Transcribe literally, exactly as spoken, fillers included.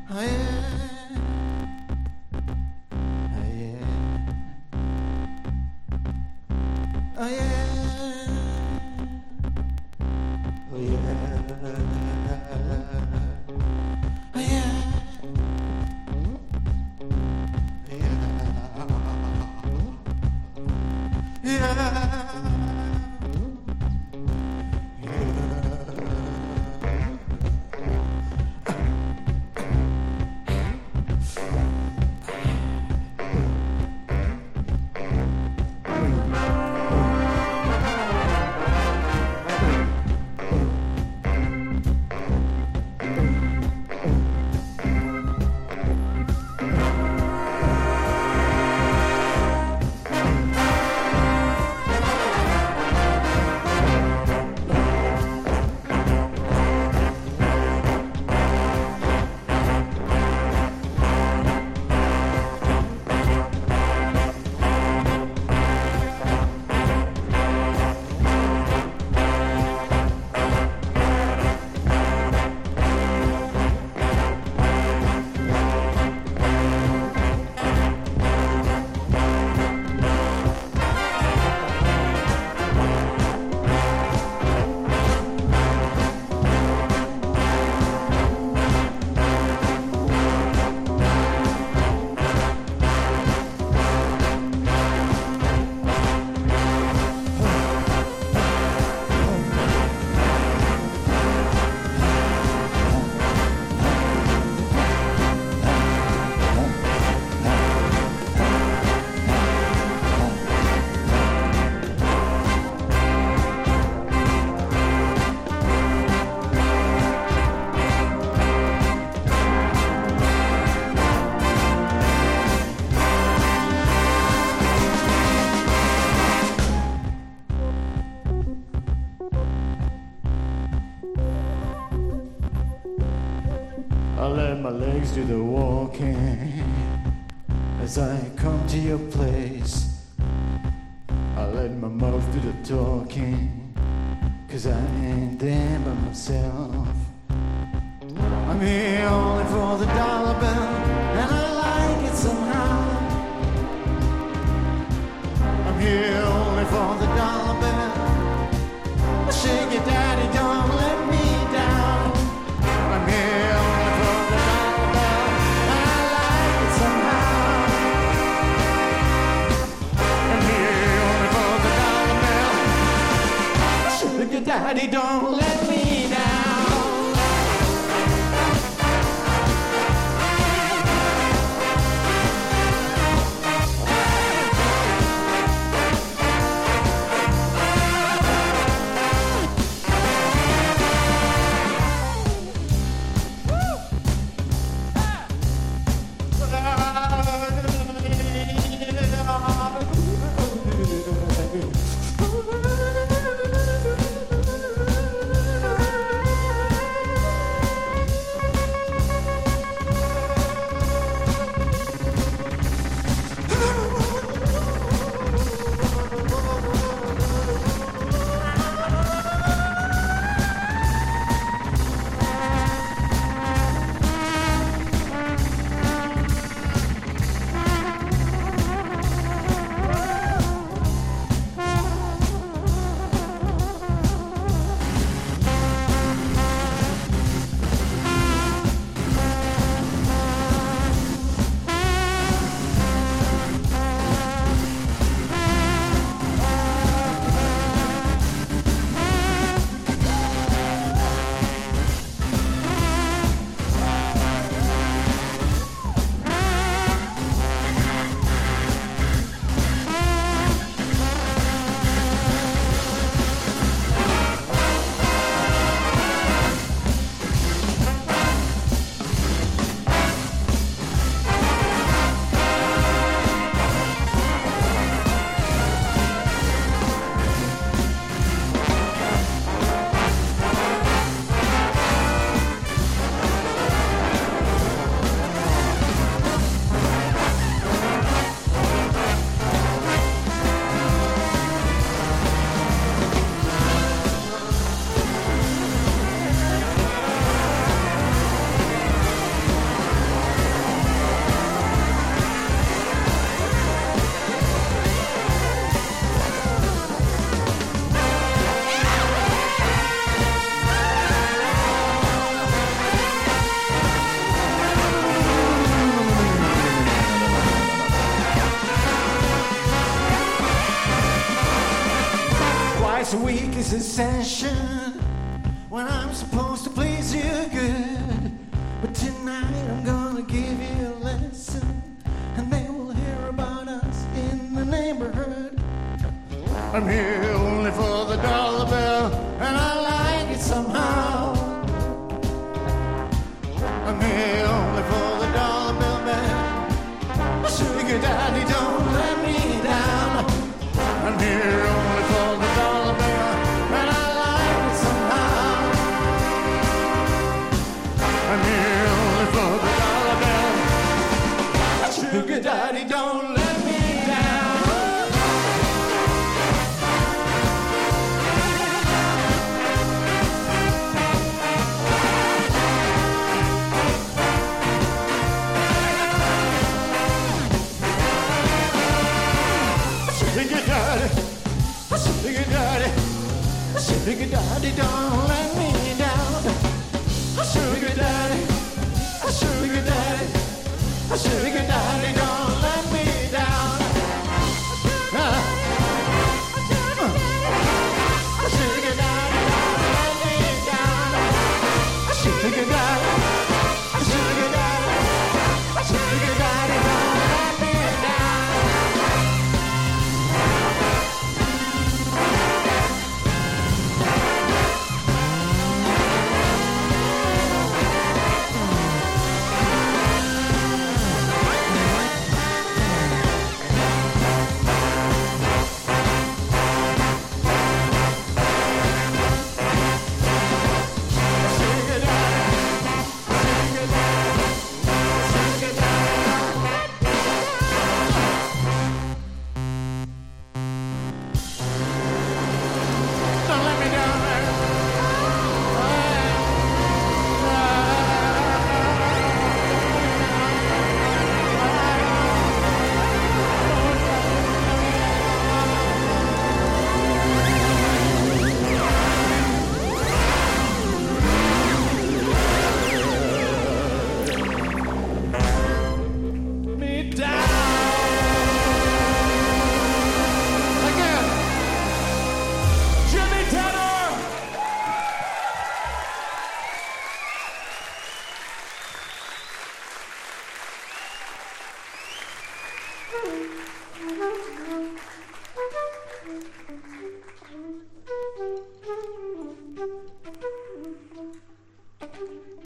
Oh yeah, oh yeah, oh yeah, oh yeah, oh yeah. I let my legs do the walking as I come to your place. I let my mouth do the talking, cause I ain't there by myself. I'm here only for the dollar bill, and I like it somehow. I'm here only for the dollar bill. Shake it, daddy, don't let me down. I'm here only for the dollar bill, and I like it somehow. I'm here only for the dollar bill. Shake it, daddy, don't let me down. obsession when I'm supposed to please you good. But tonight I'm gonna give you a lesson, and they will hear about us in the neighborhood. I'm here only for the dollar bill, And I like it somehow. I'm here only for the dollar bill, man. Sugar daddy, don't let me down. I'm here only for the dollar bill, And I like it somehow. I'm here only for the dollar bill. Sugar daddy, don't let me down. Sugar daddy, sugar daddy, Sugar daddy, don't let me down. Sugar daddy, sugar daddy, sugar daddy, don't let me down. ah, Sugar daddy, don't let me down. Sugar daddy, sugar daddy, sugar daddy, don't let me down. Sugar daddy, sugar daddy, sugar daddy, don't let me down there. me down. Again. Jimmy Tanner. Thank you.